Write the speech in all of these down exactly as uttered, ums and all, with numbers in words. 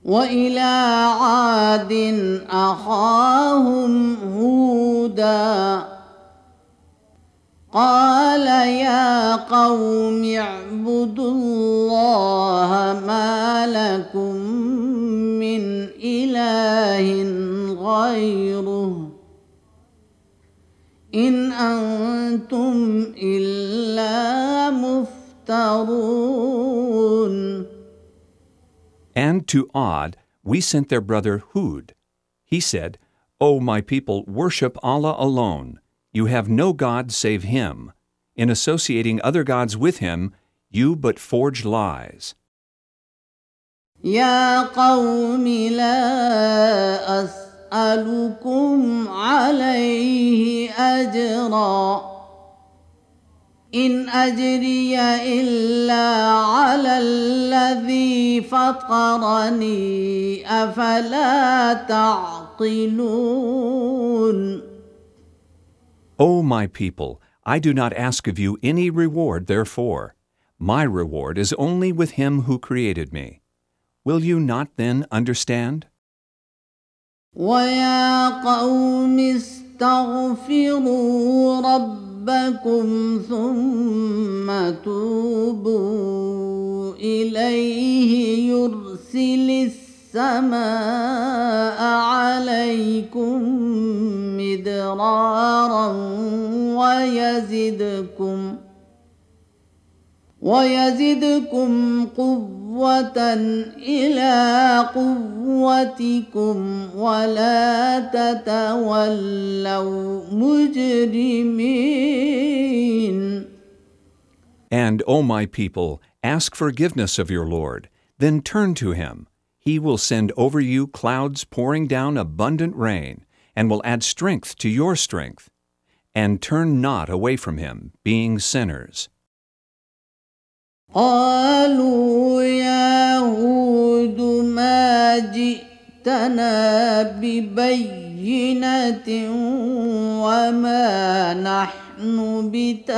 وإلى عاد أخاهم هودا قال يا قوم اعبدوا الله ما لكم من إله غيره إن أنتم إلا مفترون. And to Ad we sent their brother Hud. He said, O my people, worship Allah alone. You have no God save Him. In associating other gods with Him, you but forge lies. يا قوم لا أسألكم عليه أجرا إن أجري إلا على الذي فطرني أفلا تعقلون. O my people, I do not ask of you any reward therefore. My reward is only with Him who created me. Will you not then understand? ويا قوم استغفروا ربكم ثم توبوا إليه يرسل السماء عليكم مدرارا ويزدكم ويزدكم قوة إلى قوتكم ولا تتولوا مجرمين. And, O my people, ask forgiveness of your Lord, then turn to Him. He will send over you clouds pouring down abundant rain, and will add strength to your strength. And turn not away from Him, being sinners. قالوا يا هود ما جئتنا ببينة وما نحن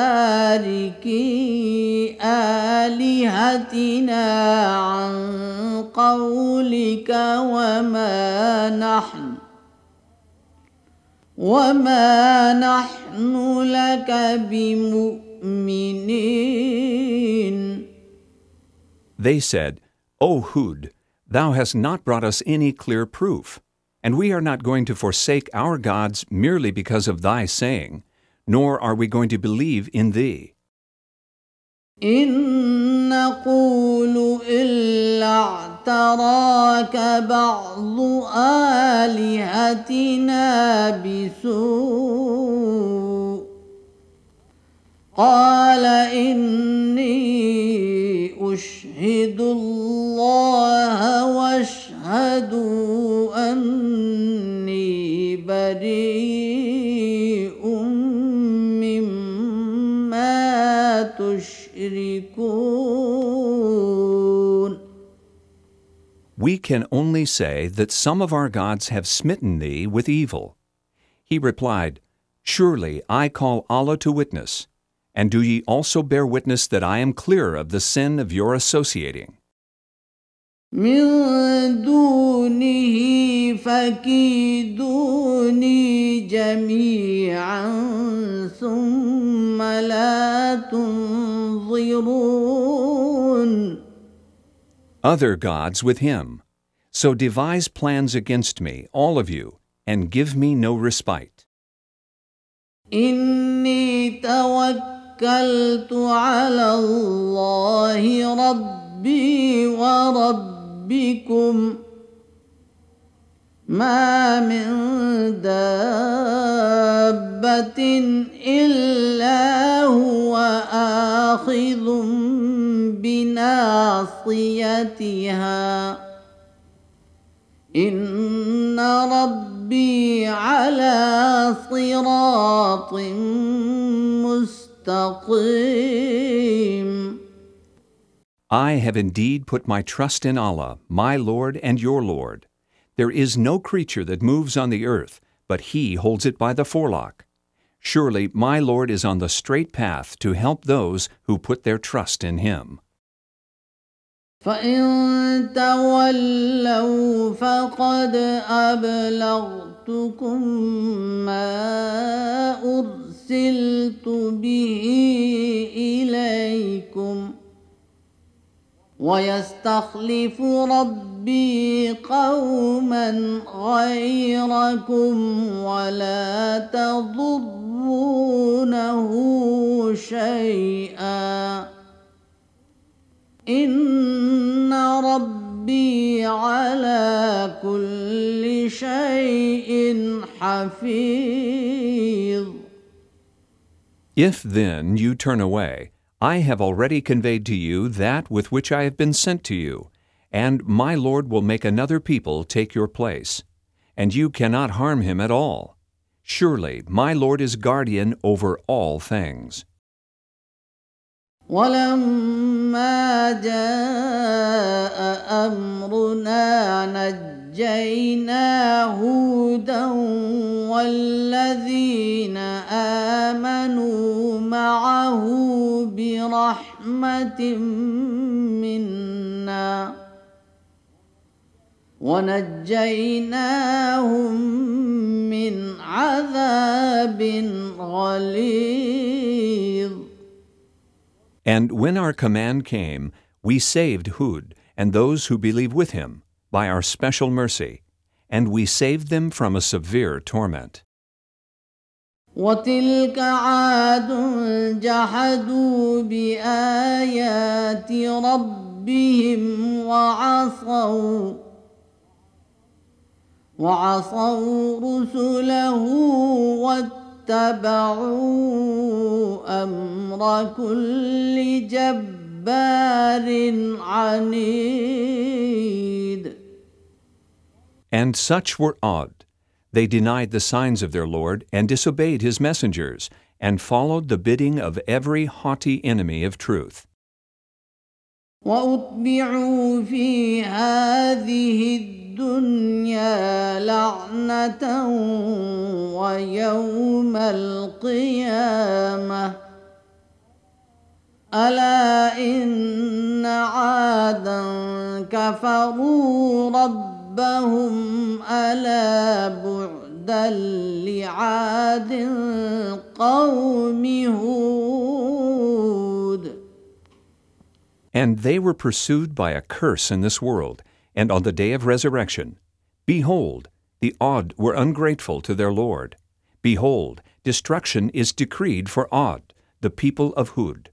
بتاركي آلهتنا عن قولك وما نحن وما نحن لك بمؤمنين. They said, O Hud, thou hast not brought us any clear proof, and we are not going to forsake our gods merely because of thy saying, nor are we going to believe in thee. إن نقول إلا اعتراك بعض آلهتنا بسوء قال إني أشهد الله واشهدوا أني بريء مما تشركون. We can only say that some of our gods have smitten thee with evil. He replied, Surely I call Allah to witness, and do ye also bear witness that I am clear of the sin of your associating. من دونه فكيدوني جميعا ثم لا تنظرون. Other gods with him. So devise plans against me, all of you, and give me no respite. إني توكلت على الله ربي وربكم ما من دابة إلا هو آخذ بناصيتها إن ربي على صراط مستقيم. I have indeed put my trust in Allah, my Lord and your Lord. There is no creature that moves on the earth, but He holds it by the forelock. Surely my Lord is on the straight path to help those who put their trust in Him. فإن تولوا فقد أبلغتكم ما أرسلت به إليكم ويستخلف ربي قوما غيركم ولا تضرونه شيئا إن ربي على كل شيء حفيظ. If then you turn away, I have already conveyed to you that with which I have been sent to you, and my Lord will make another people take your place, and you cannot harm him at all. Surely my Lord is guardian over all things. ولما جاء أمرنا نجينا هودا والذين آمنوا معه برحمة منا ونجيناهم من عذاب غليظ. And when our command came, we saved Hud and those who believe with him by our special mercy, and we saved them from a severe torment. وتلك عاد جحدوا بآيات ربهم وعصوا وعصوا رسله واتبعوا أمر كل جبار عنيد. And such were Ad. They denied the signs of their Lord and disobeyed his messengers, and followed the bidding of every haughty enemy of truth. وأتبعوا في هذه الدنيا لعنة ويوم القيامة ألا إن عادا كفروا ربهم ألا بعدا لعاد قوم هود. And they were pursued by a curse in this world, and on the day of resurrection. Behold, the Ad were ungrateful to their Lord. Behold, destruction is decreed for Ad, the people of Hud.